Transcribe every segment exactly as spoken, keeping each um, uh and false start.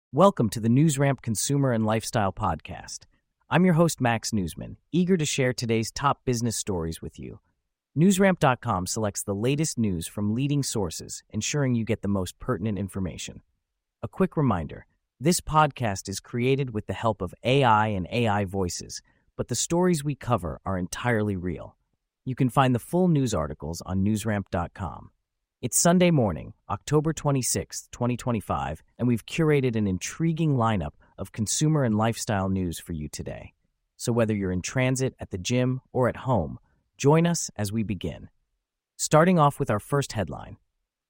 Welcome to the NewsRamp Consumer and Lifestyle Podcast. I'm your host, Max Newsman, eager to share today's top business stories with you. NewsRamp dot com selects the latest news from leading sources, ensuring you get the most pertinent information. A quick reminder, this podcast is created with the help of A I and A I voices, but the stories we cover are entirely real. You can find the full news articles on NewsRamp dot com. It's Sunday morning, October twenty-sixth, twenty twenty-five, and we've curated an intriguing lineup of consumer and lifestyle news for you today. So whether you're in transit, at the gym, or at home, join us as we begin. Starting off with our first headline.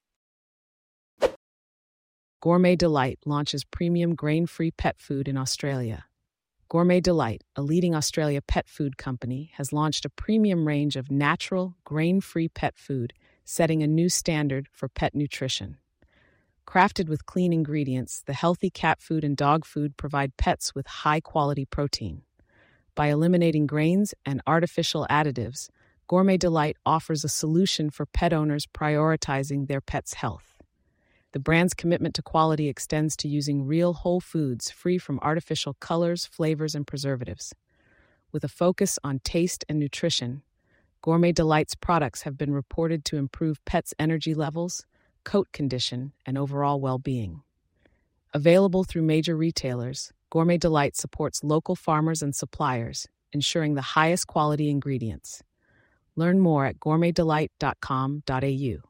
Gourmet Delight launches premium grain-free pet food in Australia. Gourmet Delight, a leading Australia pet food company, has launched a premium range of natural, grain-free pet food, setting a new standard for pet nutrition. Crafted with clean ingredients, the healthy cat food and dog food provide pets with high-quality protein. By eliminating grains and artificial additives, Gourmet Delight offers a solution for pet owners prioritizing their pet's health. The brand's commitment to quality extends to using real whole foods free from artificial colors, flavors, and preservatives. With a focus on taste and nutrition, Gourmet Delight's products have been reported to improve pets' energy levels, coat condition, and overall well-being. Available through major retailers, Gourmet Delight supports local farmers and suppliers, ensuring the highest quality ingredients. Learn more at gourmet delight dot com dot a u.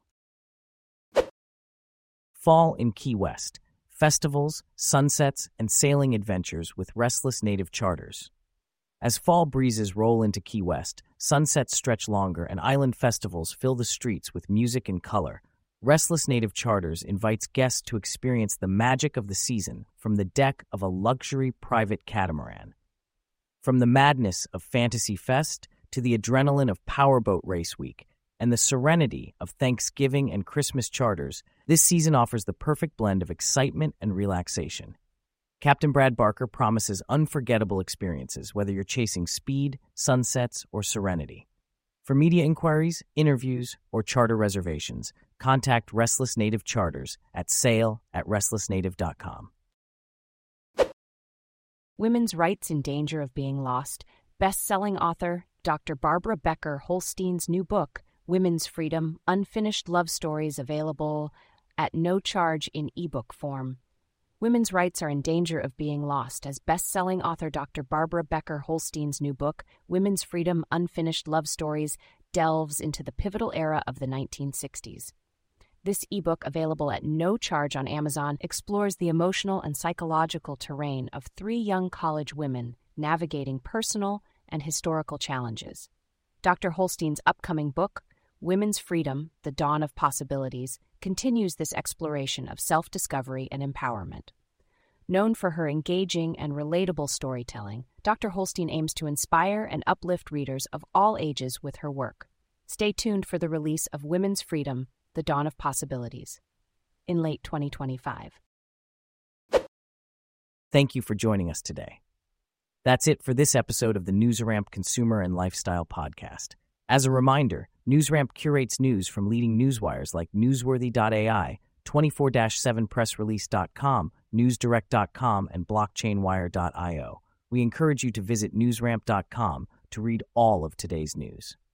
Fall in Key West. Festivals, sunsets, and sailing adventures with Restless Native Charters. As fall breezes roll into Key West, sunsets stretch longer and island festivals fill the streets with music and color, Restless Native Charters invites guests to experience the magic of the season from the deck of a luxury private catamaran. From the madness of Fantasy Fest to the adrenaline of Powerboat Race Week and the serenity of Thanksgiving and Christmas charters, this season offers the perfect blend of excitement and relaxation. Captain Brad Barker promises unforgettable experiences, whether you're chasing speed, sunsets, or serenity. For media inquiries, interviews, or charter reservations, contact Restless Native Charters at sale at restless native dot com. Women's Rights in Danger of Being Lost. Best-selling author Doctor Barbara Becker Holstein's new book, Women's Freedom: Unfinished Love Stories, available at no charge in ebook form. Women's rights are in danger of being lost as best-selling author Doctor Barbara Becker Holstein's new book, Women's Freedom: Unfinished Love Stories, delves into the pivotal era of the nineteen sixties. This ebook, available at no charge on Amazon, explores the emotional and psychological terrain of three young college women navigating personal and historical challenges. Doctor Holstein's upcoming book, Women's Freedom: The Dawn of Possibilities, continues this exploration of self-discovery and empowerment. Known for her engaging and relatable storytelling, Doctor Holstein aims to inspire and uplift readers of all ages with her work. Stay tuned for the release of Women's Freedom: The Dawn of Possibilities in late twenty twenty-five. Thank you for joining us today. That's it for this episode of the NewsRamp Consumer and Lifestyle Podcast. As a reminder, NewsRamp curates news from leading newswires like newsworthy dot a i, twenty-four seven press release dot com, newsdirect dot com, and blockchain wire dot i o. We encourage you to visit newsramp dot com to read all of today's news.